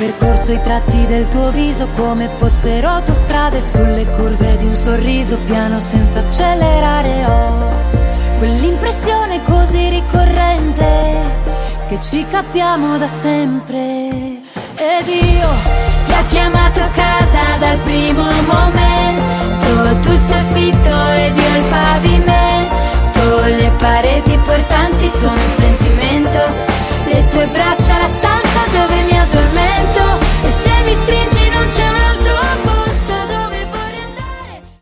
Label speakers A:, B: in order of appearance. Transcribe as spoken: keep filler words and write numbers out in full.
A: percorso i tratti del tuo viso come fossero autostrade, sulle curve di un sorriso piano senza accelerare. Ho quell'impressione così ricorrente che ci capiamo da sempre. Ed io ti ho chiamato a casa dal primo momento, tu il soffitto ed io il pavimento, le pareti portanti sono un sentimento, le tue braccia